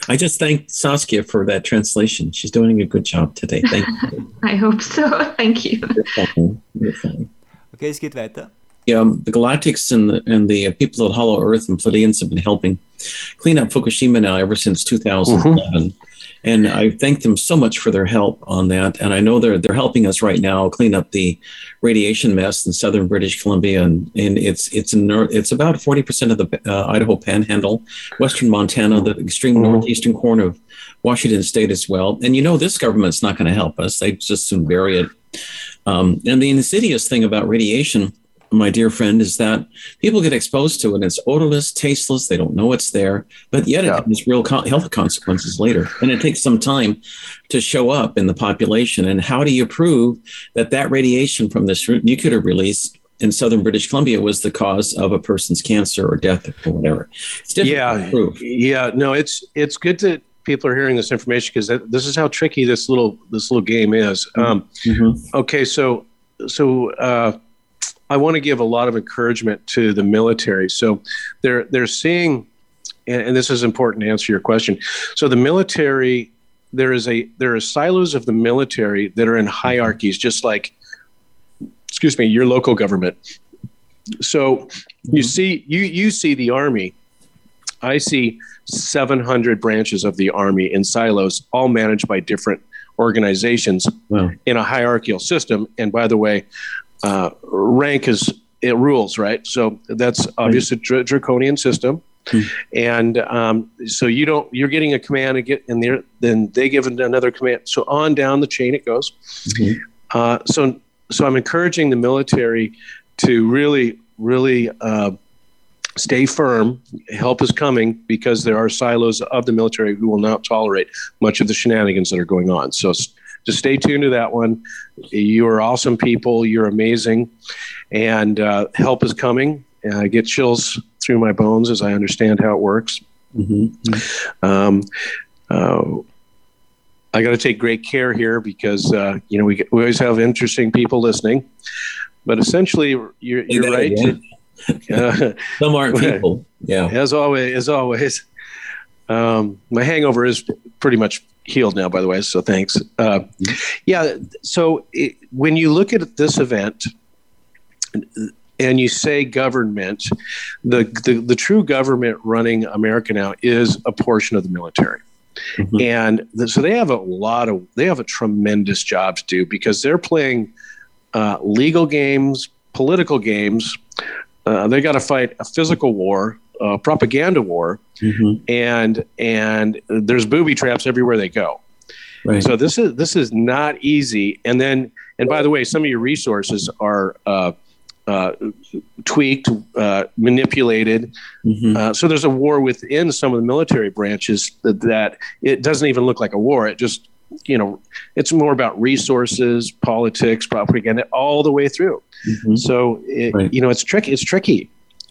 I just thank Saskia for that translation. She's doing a good job today. Thank you. I hope so. Thank you. You're fine. You're fine. Okay, es geht weiter. Yeah, the Galactics and the people at Hollow Earth and Pleiadians have been helping clean up Fukushima now ever since 2011. And I thank them so much for their help on that. And I know they're helping us right now clean up the radiation mess in southern British Columbia. And it's about 40% of the Idaho Panhandle, western Montana, the extreme northeastern corner of Washington State as well. And this government's not going to help us. They just soon bury it. And the insidious thing about radiation, my dear friend, is that people get exposed to it and it's odorless, tasteless. They don't know it's there, but yet it has real health consequences later. And it takes some time to show up in the population. And how do you prove that radiation from this nuclear release in southern British Columbia was the cause of a person's cancer or death or whatever? It's difficult to prove. Yeah, no, it's good that people are hearing this information because this is how tricky this little game is. Okay, so I want to give a lot of encouragement to the military. So they're seeing, and this is important to answer your question. So the military, there are silos of the military that are in hierarchies, just like, your local government. So you see the Army. I see 700 branches of the Army in silos, all managed by different organizations in a hierarchical system. And by the way, rank it rules, right? So that's obviously a draconian system. And so you're getting a command and then they give another command. So on down the chain it goes. So I'm encouraging the military to really, really stay firm. Help is coming because there are silos of the military who will not tolerate much of the shenanigans that are going on. So just stay tuned to that one. You are awesome people. You're amazing. And help is coming. I get chills through my bones as I understand how it works. I got to take great care here because, we always have interesting people listening. But essentially, you're right. Some aren't people. Yeah. As always. My hangover is pretty much healed now, by the way, so thanks. So when you look at this event and you say government, the true government running America now is a portion of the military. And so they have a tremendous job to do because they're playing legal games, political games. They got to fight a physical war, propaganda war, and there's booby traps everywhere they go. Right. So this is not easy. And by the way, some of your resources are tweaked, manipulated. So there's a war within some of the military branches that it doesn't even look like a war. It just, it's more about resources, politics, propaganda, all the way through. So it's tricky. It's tricky.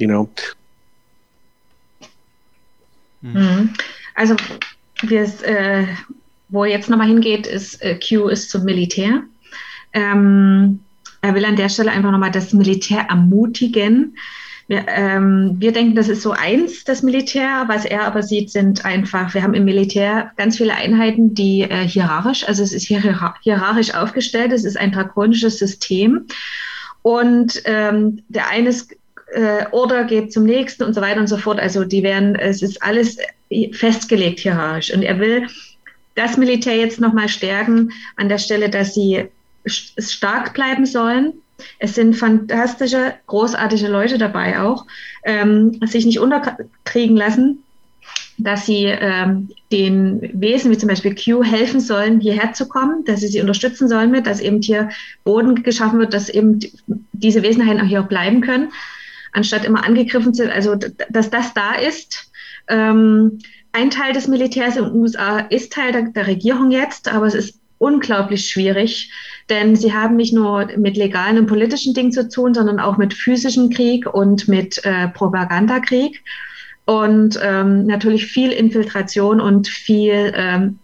Also wo jetzt nochmal hingeht, ist Q ist zum Militär. Er will an der Stelle einfach nochmal das Militär ermutigen. Wir denken, das ist so das Militär. Was er aber sieht, sind einfach, wir haben im Militär ganz viele Einheiten, die hierarchisch, also es ist hierarchisch aufgestellt, es ist ein drakonisches System. Und der eine Order geht zum nächsten und so weiter und so fort. Also es ist alles festgelegt hierarchisch. Und er will das Militär jetzt nochmal stärken an der Stelle, dass sie stark bleiben sollen. Es sind fantastische, großartige Leute dabei auch, sich nicht unterkriegen lassen, dass sie den Wesen, wie zum Beispiel Q, helfen sollen, hierher zu kommen, dass sie unterstützen sollen mit, dass eben hier Boden geschaffen wird, dass eben diese Wesenheiten auch hier auch bleiben können, anstatt immer angegriffen zu werden. Also, dass das da ist. Ein Teil des Militärs in den USA ist Teil der Regierung jetzt, aber es ist unglaublich schwierig, denn sie haben nicht nur mit legalen und politischen Dingen zu tun, sondern auch mit physischem Krieg und mit Propagandakrieg und natürlich viel Infiltration und viel,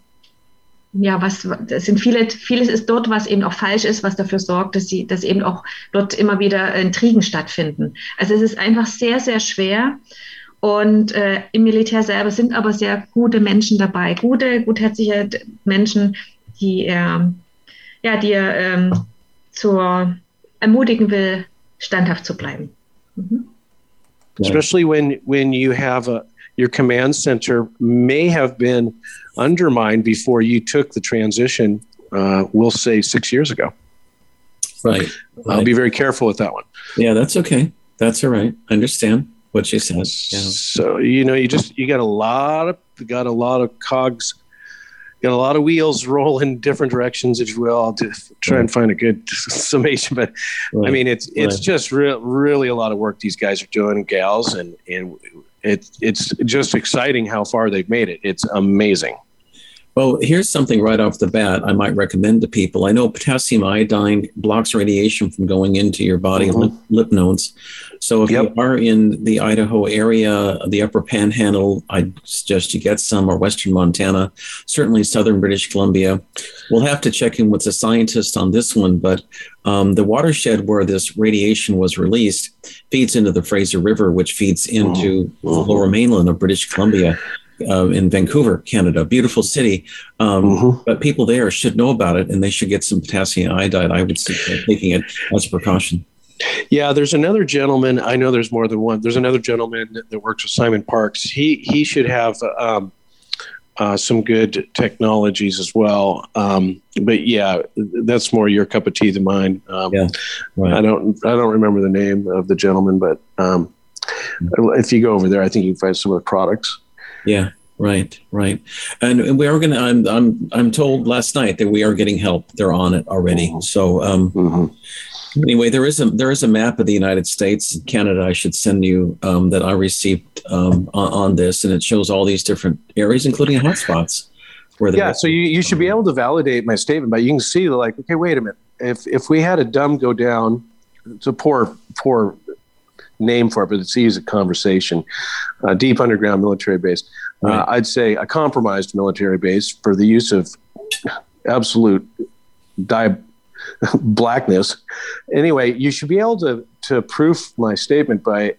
vieles ist dort, was eben auch falsch ist, was dafür sorgt, dass eben auch dort immer wieder Intrigen stattfinden. Also es ist einfach sehr, sehr schwer. Und im Militär selber sind aber sehr gute Menschen dabei, gutherzige Menschen, die er zur ermutigen will, standhaft zu bleiben. Especially when you have your command center may have been undermined before you took the transition, we'll say 6 years ago. Right. I'll be very careful with that one. Yeah, that's okay. That's all right. I understand what she says. Yeah. So, you got a lot of cogs, got a lot of wheels rolling different directions, if you will. I'll try and find a good summation, but I mean, it's just really a lot of work these guys are doing, gals, and it's just exciting how far they've made it. It's amazing. Well, here's something right off the bat I might recommend to people. I know potassium iodine blocks radiation from going into your body lymph nodes. So if you are in the Idaho area, the Upper Panhandle, I suggest you get some, or Western Montana, certainly Southern British Columbia. We'll have to check in with the scientist on this one, but the watershed where this radiation was released feeds into the Fraser River, which feeds into the lower mainland of British Columbia. In Vancouver, Canada, beautiful city. But people there should know about it, and they should get some potassium iodide. I would suggest taking it as a precaution. Yeah, there's another gentleman. I know there's more than one. There's another gentleman that works with Simon Parks. He should have some good technologies as well. But yeah, that's more your cup of tea than mine. Right. I don't remember the name of the gentleman, but if you go over there, I think you can find some of the products. Yeah, right. And we are going to, I'm told last night that we are getting help. They're on it already. So anyway, there is a map of the United States and Canada I should send you that I received on this, and it shows all these different areas, including hotspots. So you should be able to validate my statement, but you can see like, okay, wait a minute. If we had a dumb go down, it's a poor name for it, but it's easy conversation. Deep underground military base. Right. I'd say a compromised military base for the use of absolute blackness. Anyway, you should be able to proof my statement by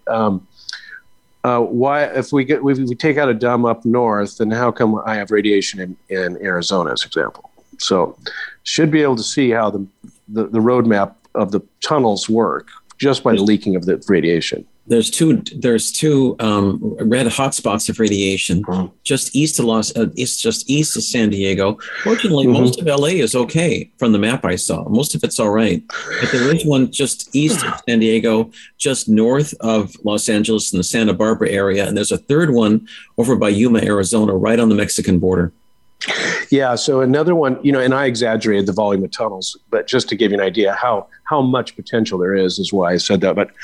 why if we take out a dumb up north, then how come I have radiation in Arizona, as example? So should be able to see how the roadmap of the tunnels work just by the leaking of the radiation. There's two red hotspots of radiation just east of San Diego. Fortunately, most of LA is okay from the map I saw. Most of it's all right. But there is one just east of San Diego, just north of Los Angeles in the Santa Barbara area. And there's a third one over by Yuma, Arizona, right on the Mexican border. Yeah. So another one, and I exaggerated the volume of tunnels, but just to give you an idea how much potential there is why I said that. But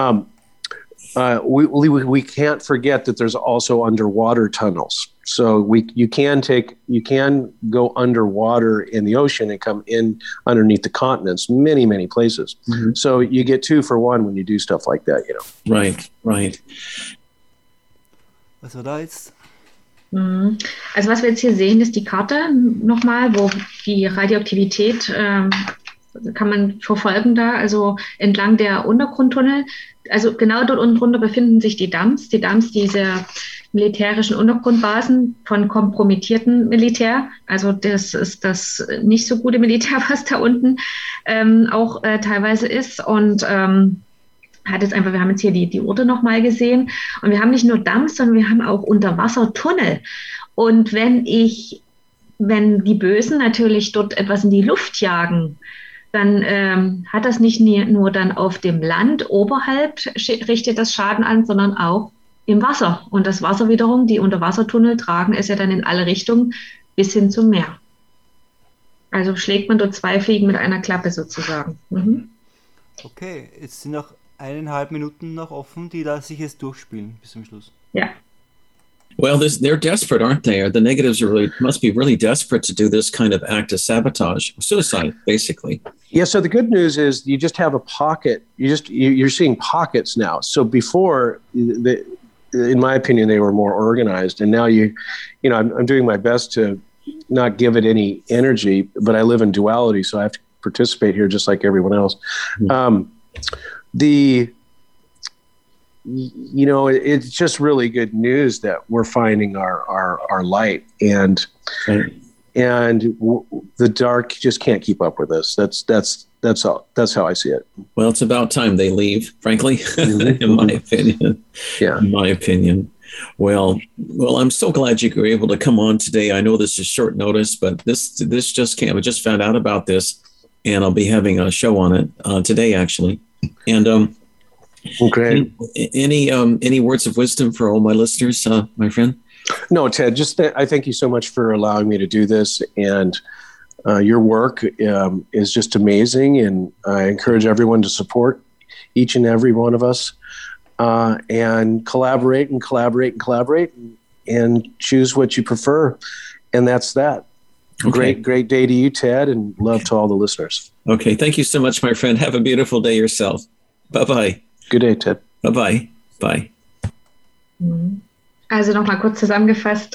we can't forget that there's also underwater tunnels. So you can go underwater in the ocean and come in underneath the continents, many, many places. So you get 2 for 1 when you do stuff like that, Right. Was war da jetzt? Also was wir jetzt hier sehen, ist die Karte nochmal, wo die Radioaktivität kann man verfolgen da, also entlang der Untergrundtunnel. Also genau dort unten drunter befinden sich die Dumps dieser militärischen Untergrundbasen von kompromittierten Militär. Also das ist das nicht so gute Militär, was da unten auch teilweise ist. Und wir haben jetzt hier die Orte nochmal gesehen. Und wir haben nicht nur Dumps, sondern wir haben auch Unterwassertunnel. Und wenn die Bösen natürlich dort etwas in die Luft jagen, dann hat das nicht nur dann auf dem Land oberhalb richtet das Schaden an, sondern auch im Wasser. Und das Wasser wiederum, die Unterwassertunnel tragen es ja dann in alle Richtungen bis hin zum Meer. Also schlägt man dort 2 Fliegen mit einer Klappe sozusagen. Okay, jetzt sind noch 1,5 Minuten noch offen, die lasse ich jetzt durchspielen bis zum Schluss. Ja. Well, they're desperate, aren't they? The negatives must be really desperate to do this kind of act of sabotage, suicide, basically. Yeah. So the good news is you just have a pocket. You're seeing pockets now. So before, in my opinion, they were more organized, and now I'm doing my best to not give it any energy, but I live in duality, so I have to participate here just like everyone else. it's just really good news that we're finding our light, and the dark just can't keep up with us. That's how I see it. Well, it's about time they leave, frankly, in my opinion. Yeah. In my opinion. Well, I'm so glad you were able to come on today. I know this is short notice, but this just came. I just found out about this, and I'll be having a show on it today, actually. And okay. Any words of wisdom for all my listeners, my friend? No, Ted. I thank you so much for allowing me to do this, and your work is just amazing, and I encourage everyone to support each and every one of us, and collaborate and choose what you prefer, and that's that. Okay. Great day to you, Ted, and love to all the listeners. Okay, thank you so much, my friend. Have a beautiful day yourself. Bye-bye. Good day, Ted. Bye-bye. Bye. Also nochmal kurz zusammengefasst,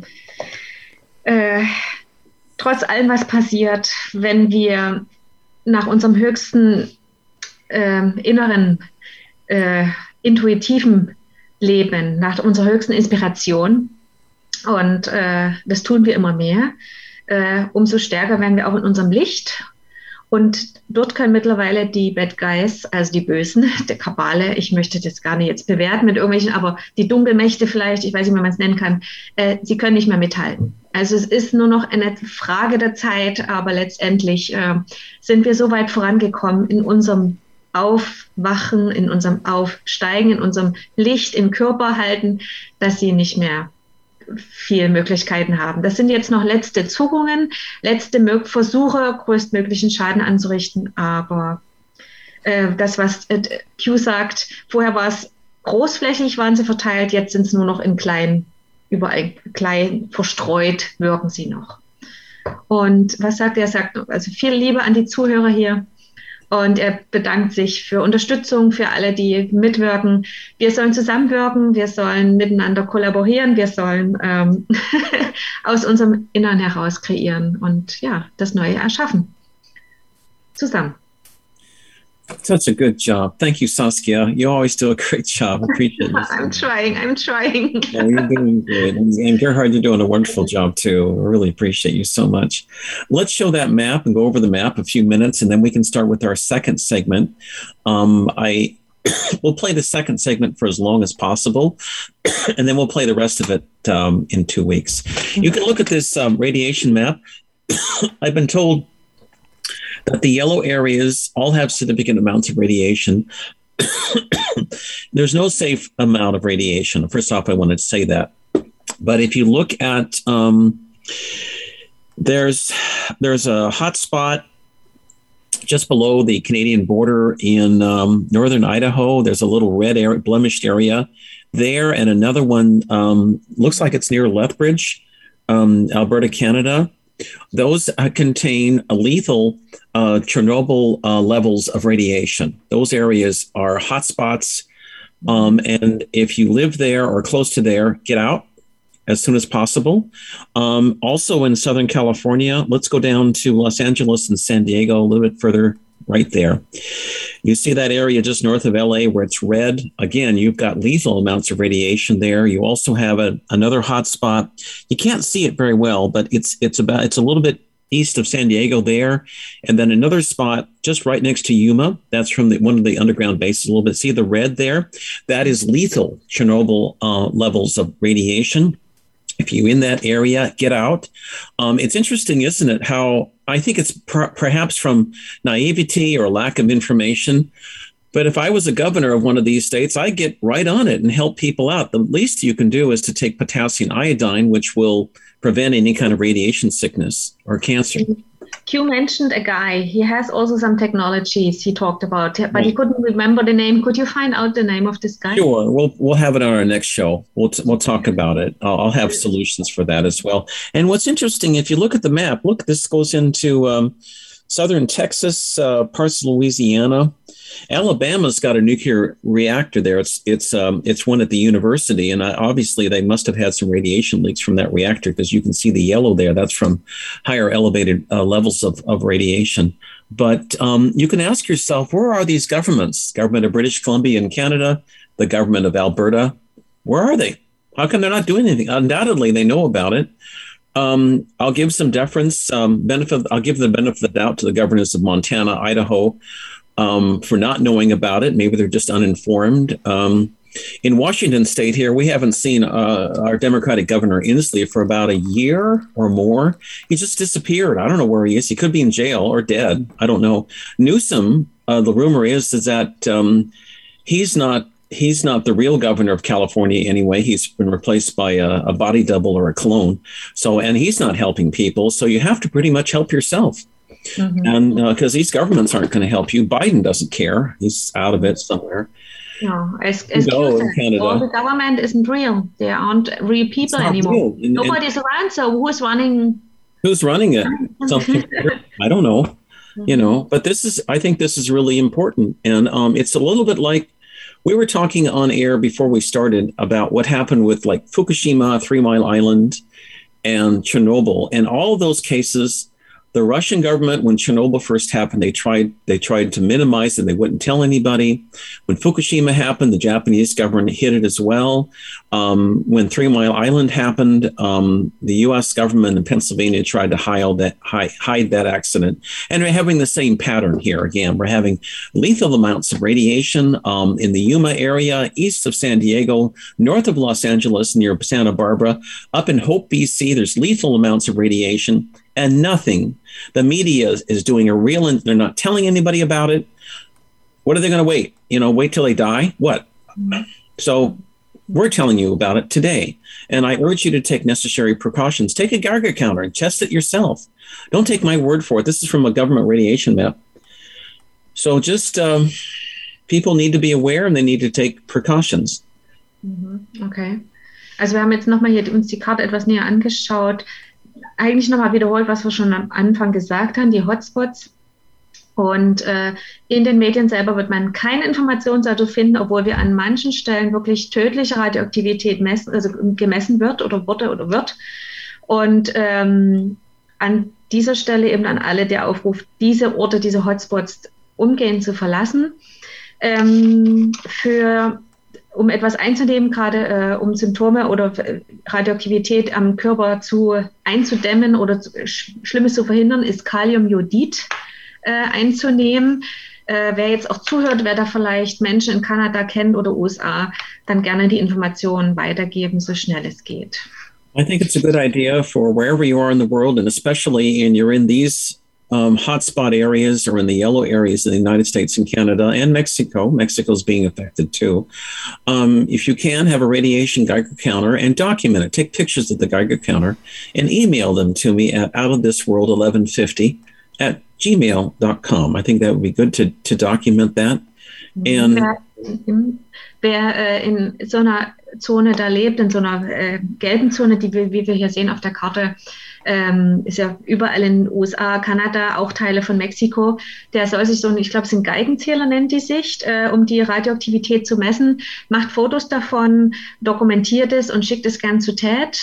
trotz allem, was passiert, wenn wir nach unserem höchsten inneren, intuitiven Leben, nach unserer höchsten Inspiration, und das tun wir immer mehr, umso stärker werden wir auch in unserem Licht. Und dort können mittlerweile die Bad Guys, also die Bösen, der Kabale, ich möchte das gar nicht jetzt bewerten mit irgendwelchen, aber die Dunkelmächte vielleicht, ich weiß nicht, wie man es nennen kann, sie können nicht mehr mithalten. Also es ist nur noch eine Frage der Zeit, aber letztendlich sind wir so weit vorangekommen in unserem Aufwachen, in unserem Aufsteigen, in unserem Licht im Körper halten, dass sie nicht mehr viele Möglichkeiten haben. Das sind jetzt noch letzte Zuckungen, letzte Versuche, größtmöglichen Schaden anzurichten, aber das, was Q sagt, vorher war es großflächig, waren sie verteilt, jetzt sind es nur noch in klein, überall klein verstreut, wirken sie noch. Und was sagt er? Er sagt, also viel Liebe an die Zuhörer hier. Und er bedankt sich für Unterstützung, für alle, die mitwirken. Wir sollen zusammenwirken, wir sollen miteinander kollaborieren, wir sollen aus unserem Innern heraus kreieren und ja, das Neue erschaffen. Zusammen. Such a good job. Thank you, Saskia. You always do a great job. I appreciate it. I'm trying. Yeah, you're doing good. And Gerhard, you're doing a wonderful job too. I really appreciate you so much. Let's show that map and go over the map a few minutes, and then we can start with our second segment. We'll play the second segment for as long as possible, and then we'll play the rest of it in 2 weeks. You can look at this radiation map. I've been told that the yellow areas all have significant amounts of radiation. There's no safe amount of radiation. First off, I wanted to say that. But if you look at, there's a hot spot just below the Canadian border in northern Idaho. There's a little red area, blemished area there, and another one looks like it's near Lethbridge, Alberta, Canada. Those contain lethal Chernobyl levels of radiation. Those areas are hotspots. And if you live there or close to there, get out as soon as possible. Also in Southern California, let's go down to Los Angeles and San Diego, a little bit further right there. You see that area just north of LA where it's red. Again, you've got lethal amounts of radiation there. You also have another hot spot. You can't see it very well, but it's a little bit east of San Diego there. And then another spot just right next to Yuma. That's from one of the underground bases a little bit. See the red there? That is lethal Chernobyl levels of radiation. If you're in that area, get out. It's interesting, isn't it, how I think it's perhaps from naivety or lack of information. But if I was a governor of one of these states, I'd get right on it and help people out. The least you can do is to take potassium iodine, which will prevent any kind of radiation sickness or cancer. Q mentioned a guy. He has also some technologies he talked about, but he couldn't remember the name. Could you find out the name of this guy? Sure. We'll have it on our next show. We'll talk about it. I'll have solutions for that as well. And what's interesting, if you look at the map, look, this goes into southern Texas, parts of Louisiana. Alabama's got a nuclear reactor there. It's one at the university, and obviously they must have had some radiation leaks from that reactor because you can see the yellow there. That's from higher elevated levels of radiation. But you can ask yourself, where are these governments? Government of British Columbia and Canada, the government of Alberta. Where are they? How come they're not doing anything? Undoubtedly, they know about it. I'll give some deference, I'll give the benefit of the doubt to the governors of Montana, Idaho, for not knowing about it. Maybe they're just uninformed. In Washington state here, we haven't seen our Democratic governor Inslee for about a year or more. He just disappeared. I don't know where he is. He could be in jail or dead. I don't know. Newsom, the rumor is that he's not the real governor of California anyway. He's been replaced by a body double or a clone. So, and he's not helping people. So you have to pretty much help yourself. Mm-hmm. And because these governments aren't going to help you. Biden doesn't care. He's out of it somewhere. No, as you said, all the government isn't real. They aren't real people anymore. Nobody's around. So who's running? Who's running it? Something I don't know. Mm-hmm. You know, but I think this is really important. And it's a little bit like, we were talking on air before we started about what happened with like Fukushima, 3 Mile Island, and Chernobyl. And all of those cases, the Russian government, when Chernobyl first happened, they tried to minimize it. They wouldn't tell anybody. When Fukushima happened, the Japanese government hid it as well. When 3 Mile Island happened, the U.S. government in Pennsylvania tried to hide that accident. And we're having the same pattern here again. We're having lethal amounts of radiation in the Yuma area, east of San Diego, north of Los Angeles, near Santa Barbara. Up in Hope, BC, there's lethal amounts of radiation. And nothing. The media is doing they're not telling anybody about it. What are they going to wait? Wait till they die? What? So we're telling you about it today. And I urge you to take necessary precautions. Take a Geiger counter and test it yourself. Don't take my word for it. This is from a government radiation map. So just people need to be aware and they need to take precautions. Okay. Also wir haben jetzt nochmal hier uns die Karte etwas näher angeschaut. Eigentlich nochmal wiederholt, was wir schon am Anfang gesagt haben, die Hotspots. Und in den Medien selber wird man keine Informationen dazu finden, obwohl wir an manchen Stellen wirklich tödliche Radioaktivität gemessen wird oder wurde oder wird. Und an dieser Stelle eben an alle der Aufruf, diese Orte, diese Hotspots umgehend zu verlassen. Um etwas einzunehmen, gerade um Symptome oder Radioaktivität am Körper einzudämmen oder Schlimmes zu verhindern, ist Kaliumjodid einzunehmen. Wer jetzt auch zuhört, wer da vielleicht Menschen in Kanada kennt oder USA, dann gerne die Informationen weitergeben, so schnell es geht. I think it's a good idea for wherever you are in the world, and especially you're in these hotspot areas or in the yellow areas in the United States and Canada and Mexico. Mexico's being affected too. If you can, have a radiation Geiger counter and document it. Take pictures of the Geiger counter and email them to me at outofthisworld1150@gmail.com. I think that would be good to document that. And wer in so einer Zone da lebt, in so einer gelben Zone, wie wir hier sehen auf der Karte, ist ja überall in den USA, Kanada, auch Teile von Mexiko. Der soll sich ich glaube, es sind Geigenzähler, nennt die sich, um die Radioaktivität zu messen, macht Fotos davon, dokumentiert es und schickt es gern zu TED,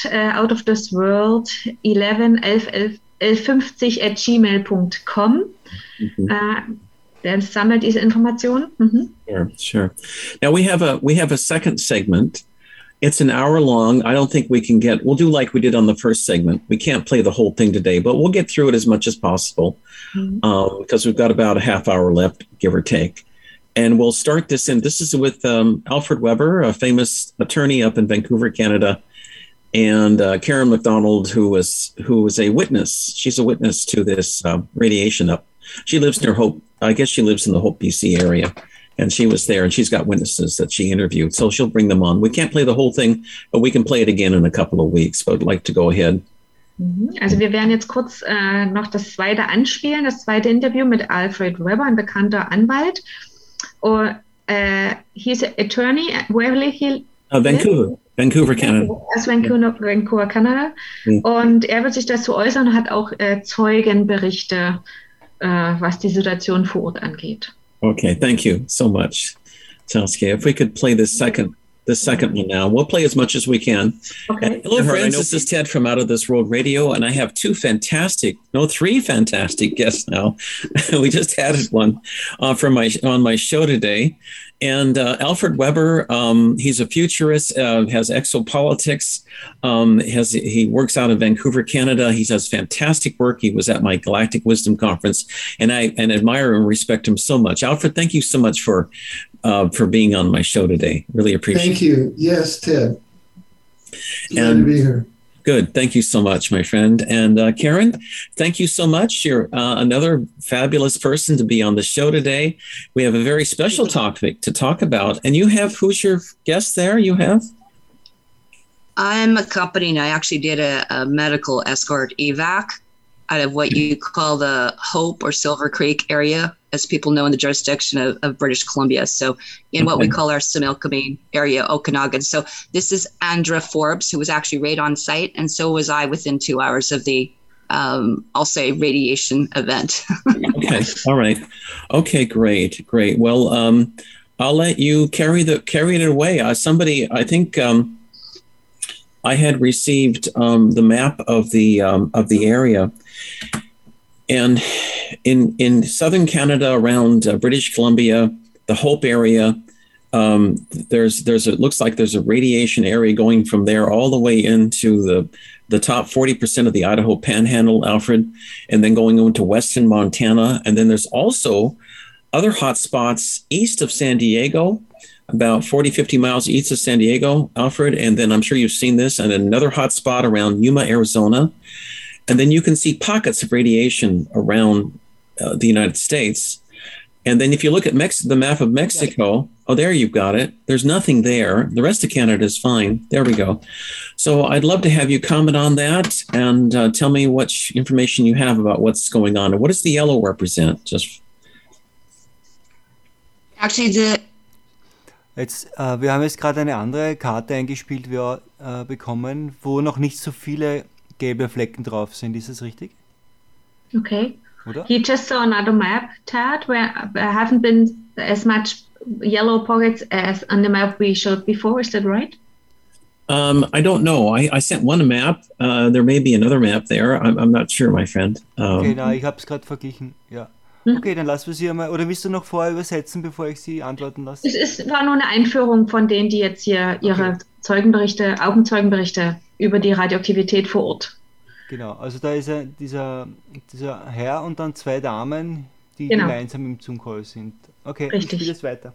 outofthisworld1150@gmail.com. Der sammelt diese Informationen. Sure. Now we have a second segment. It's an hour long. I don't think we'll do like we did on the first segment. We can't play the whole thing today, but we'll get through it as much as possible because we've got about a half hour left, give or take. And we'll start this this is with Alfred Weber, a famous attorney up in Vancouver, Canada, and Karen McDonald, who was a witness. She's a witness to this radiation up. She lives near Hope. I guess she lives in the Hope, BC area. And she was there, and she's got witnesses that she interviewed. So she'll bring them on. We can't play the whole thing, but we can play it again in a couple of weeks. But I'd like to go ahead. Also wir werden jetzt kurz noch das zweite anspielen, das zweite Interview mit Alfred Weber, ein bekannter Anwalt. He's an attorney. Where he Vancouver, Canada. Aus Vancouver, Kanada. Und er wird sich dazu äußern und hat auch Zeugenberichte, was die Situation vor Ort angeht. Okay, thank you so much, Saskia. If we could play the the second one now. We'll play as much as we can. Okay. Hello, friends. This is Ted from Out of This World Radio, and I have three fantastic guests now. We just added one on my show today. And Alfred Weber, he's a futurist, has exopolitics. He works out of Vancouver, Canada. He does fantastic work. He was at my Galactic Wisdom Conference, and I admire and respect him so much. Alfred, thank you so much for being on my show today. Really appreciate it. Thank you. Yes, Ted. Glad to be here. Good. Thank you so much, my friend. And Karen, thank you so much. You're another fabulous person to be on the show today. We have a very special topic to talk about. And who's your guest there? I'm accompanying, I actually did a medical escort evac out of what you call the Hope or Silver Creek area, as people know in the jurisdiction of British Columbia. So in what we call our Similkameen area, Okanagan. So this is Andra Forbes, who was actually right on site. And so was I within 2 hours of the, I'll say, radiation event. Okay. All right. Okay, great. Well, I'll let you carry it away. I think I had received the map of the area. And in southern Canada, around British Columbia, the Hope area, it looks like there's a radiation area going from there all the way into the top 40% of the Idaho Panhandle, Alfred, and then going into western Montana. And then there's also other hot spots east of San Diego, about 40, 50 miles east of San Diego, Alfred. And then I'm sure you've seen this, and another hot spot around Yuma, Arizona. And then you can see pockets of radiation around the United States. And then if you look at the map of Mexico, there you've got it. There's nothing there. The rest of Canada is fine. There we go. So I'd love to have you comment on that and tell me what information you have about what's going on. And what does the yellow represent? Actually, wir haben jetzt gerade eine andere Karte eingespielt bekommen, wo noch nicht so viele gelbe Flecken drauf sind. Ist das richtig? Okay. Oder? He just saw another map, Ted, where there haven't been as much yellow pockets as on the map we showed before. Is that right? I don't know. I sent one map. There may be another map there. I'm not sure, my friend. Okay, ich habe es gerade verglichen. Ja. Okay, dann lassen wir Sie einmal. Oder willst du noch vorher übersetzen, bevor ich Sie antworten lasse? War nur eine Einführung von denen, die jetzt hier ihre Augenzeugenberichte über die Radioaktivität vor Ort. Genau, also da ist dieser Herr und dann zwei Damen, die gemeinsam im Zoom-Call sind. Okay, richtig. Ich spiele es weiter.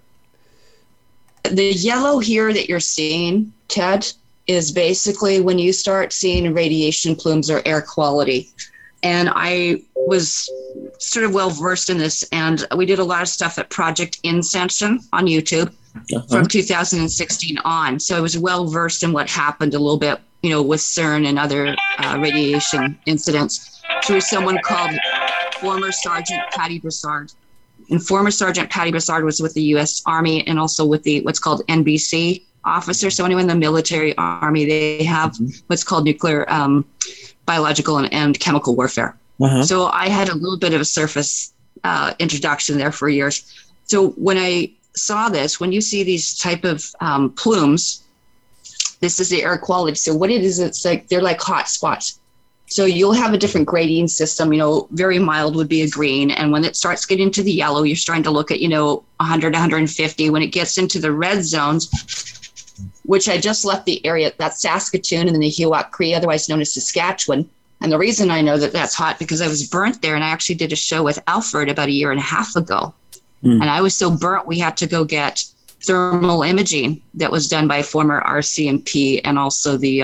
The yellow here that you're seeing, Ted, is basically when you start seeing radiation plumes or air quality. And I was sort of well versed in this, and we did a lot of stuff at Project Incension on YouTube from 2016 on. So I was well versed in what happened a little bit, with CERN and other radiation incidents through someone called former Sergeant Patty Broussard. And former Sergeant Patty Broussard was with the U.S. Army and also with the what's called NBC officer. So anyone in the military army, they have what's called nuclear, biological, and chemical warfare. So I had a little bit of a surface introduction there for years. So when I saw this, when you see these type of plumes, this is the air quality. So what it is, it's like they're like hot spots. So you'll have a different grading system. Very mild would be a green, and when it starts getting to the yellow, you're starting to look at 100, 150. When it gets into the red zones, which I just left the area, that's Saskatoon and then the Hiwak Cree, otherwise known as Saskatchewan. And the reason I know that that's hot because I was burnt there, and I actually did a show with Alfred about a year and a half ago. And I was so burnt, we had to go get thermal imaging that was done by former RCMP and also the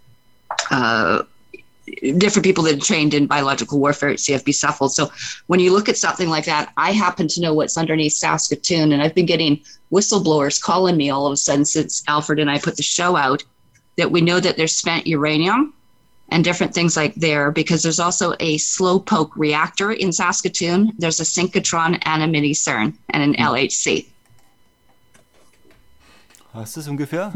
different people that trained in biological warfare at CFB Suffolk. So when you look at something like that, I happen to know what's underneath Saskatoon, and I've been getting whistleblowers calling me all of a sudden since Alfred and I put the show out that we know that there's spent uranium and different things like there, because there's also a slowpoke reactor in Saskatoon. There's a synchrotron and a mini CERN and an LHC. Hast du es ungefähr?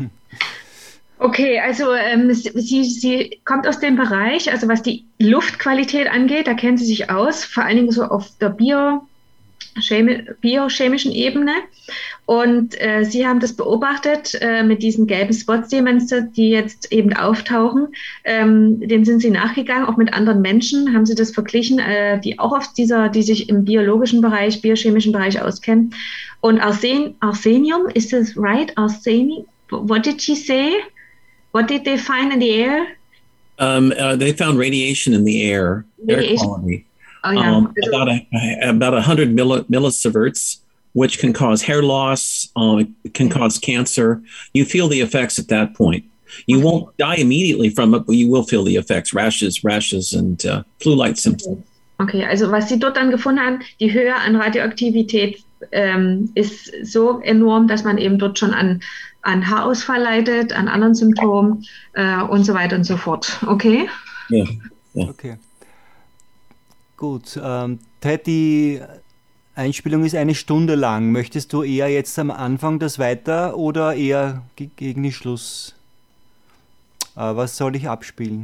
Okay, also sie kommt aus dem Bereich, also was die Luftqualität angeht, da kennt sie sich aus, vor allen Dingen so auf der biochemischen Ebene. Und Sie haben das beobachtet mit diesen gelben Spots, die jetzt eben auftauchen. Dem sind Sie nachgegangen, auch mit anderen Menschen. Haben Sie das verglichen, die auch die sich im biologischen Bereich, biochemischen Bereich auskennen. Und Arsenium, is this right? Arsenium? What did she say? What did they find in the air? They found radiation in the air quality. Oh, yeah. About 100 millisieverts, which can cause hair loss, it can cause cancer. You feel the effects at that point. You won't die immediately from it, but you will feel the effects, rashes and flu-like symptoms. Okay, also was Sie dort dann gefunden haben, die Höhe an Radioaktivität ist so enorm, dass man eben dort schon an Haarausfall leidet, an anderen Symptomen und so weiter und so fort. Okay? Ja. Okay. Gut. Ted, die Einspielung ist 1 Stunde lang. Möchtest du eher jetzt am Anfang das weiter oder eher gegen den Schluss? Was soll ich abspielen?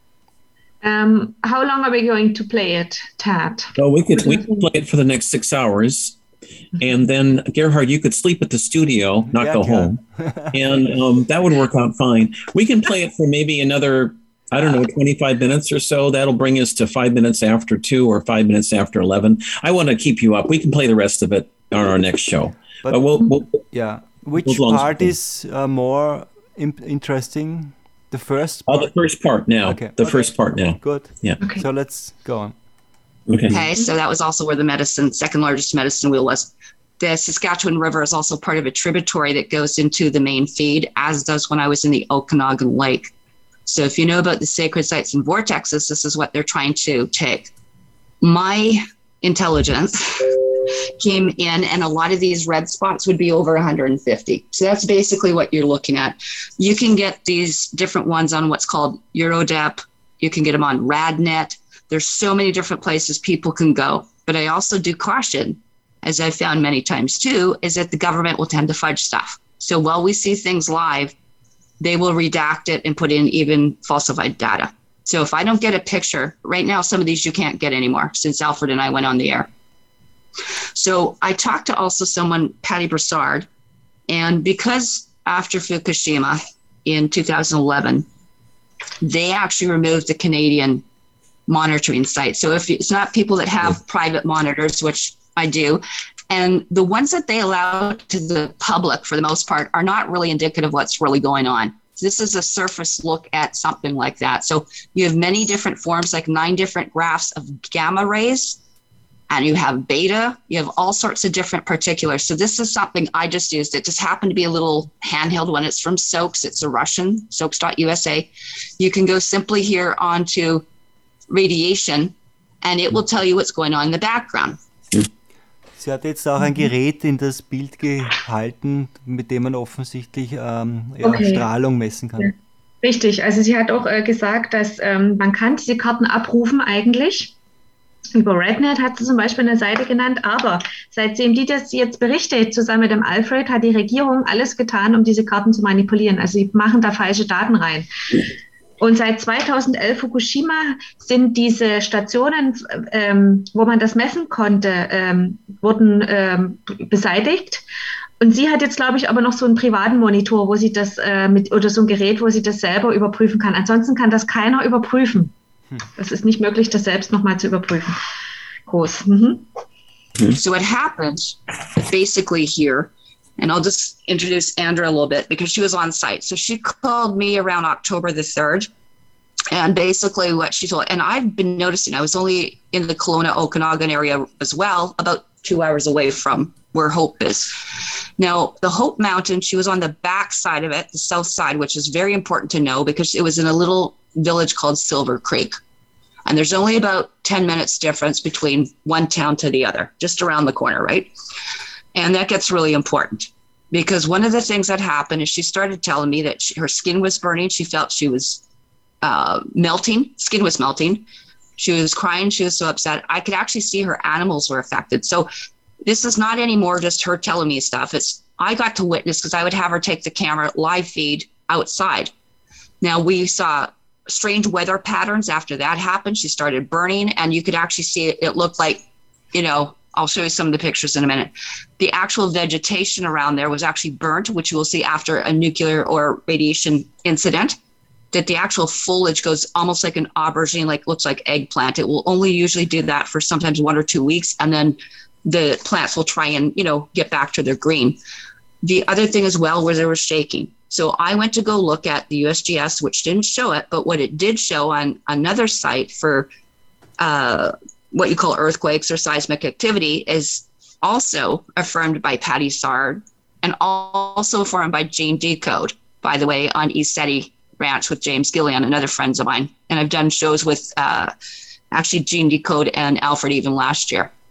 How long are we going to play it, Ted? Well, we can play it for the next 6 hours. And then, Gerhard, you could sleep at the studio, not go home. And that would work out fine. We can play it for maybe another, 25 minutes or so. That'll bring us to 5 minutes after 2 or 5 minutes after 11. I want to keep you up. We can play the rest of it on our next show. But which part is more interesting? The first part? The first part now. Okay. First part now. Good. Yeah. Okay. So let's go on. Okay, so that was also where the second largest medicine wheel was. The Saskatchewan River is also part of a tributary that goes into the main feed, as does when I was in the Okanagan Lake. So if you know about the sacred sites and vortexes, this is what they're trying to take. My intelligence came in, and a lot of these red spots would be over 150. So that's basically what you're looking at. You can get these different ones on what's called Eurodep. You can get them on RadNet. There's so many different places people can go. But I also do caution, as I've found many times too, is that the government will tend to fudge stuff. So while we see things live, they will redact it and put in even falsified data. So if I don't get a picture, right now, some of these you can't get anymore since Alfred and I went on the air. So I talked to also someone, Patty Broussard, and because after Fukushima in 2011, they actually removed the Canadian monitoring site. So if it's not people that have private monitors, which I do, and the ones that they allow to the public for the most part are not really indicative of what's really going on. This is a surface look at something like that. So you have many different forms, like 9 different graphs of gamma rays, and you have beta, you have all sorts of different particulars. So this is something I just used. It just happened to be a little handheld one. It's from SOAKS. It's a Russian, SOAKS.USA. You can go simply here onto radiation, and it will tell you what's going on in the background. Sie hat jetzt auch ein Gerät in das Bild gehalten, mit dem man offensichtlich Strahlung messen kann. Richtig, also sie hat auch gesagt, dass man kann diese Karten abrufen eigentlich. Über RadNet hat sie zum Beispiel eine Seite genannt, aber seitdem die das jetzt berichtet, zusammen mit dem Alfred, hat die Regierung alles getan, um diese Karten zu manipulieren. Also sie machen da falsche Daten rein. Und seit 2011 Fukushima sind diese Stationen, wo man das messen konnte, wurden beseitigt. Und sie hat jetzt, glaube ich, aber noch so einen privaten Monitor, wo sie das oder so ein Gerät, wo sie das selber überprüfen kann. Ansonsten kann das keiner überprüfen. Das ist nicht möglich, das selbst nochmal zu überprüfen. Groß. So what happened basically here, and I'll just introduce Andrea a little bit because she was on site. So she called me around October the 3rd. And basically what she told, and I've been noticing, I was only in the Kelowna Okanagan area as well, about 2 hours away from where Hope is. Now, the Hope Mountain, she was on the back side of it, the south side, which is very important to know because it was in a little village called Silver Creek. And there's only about 10 minutes difference between one town to the other, just around the corner, right? And that gets really important because one of the things that happened is she started telling me that her skin was burning. She felt she was melting, skin was melting. She was crying. She was so upset. I could actually see her animals were affected. So this is not anymore just her telling me stuff. It's I got to witness because I would have her take the camera live feed outside. Now we saw strange weather patterns after that happened. She started burning and you could actually see it looked like, I'll show you some of the pictures in a minute. The actual vegetation around there was actually burnt, which you will see after a nuclear or radiation incident, that the actual foliage goes almost like an aubergine, like looks like eggplant. It will only usually do that for sometimes 1 or 2 weeks. And then the plants will try and, get back to their green. The other thing as well was there was shaking. So I went to go look at the USGS, which didn't show it, but what it did show on another site for what you call earthquakes or seismic activity is also affirmed by Patty Sard and also affirmed by Gene Decode, by the way, on East Seti Ranch with James Gillian and other friends of mine. And I've done shows with actually Gene Decode and Alfred even last year.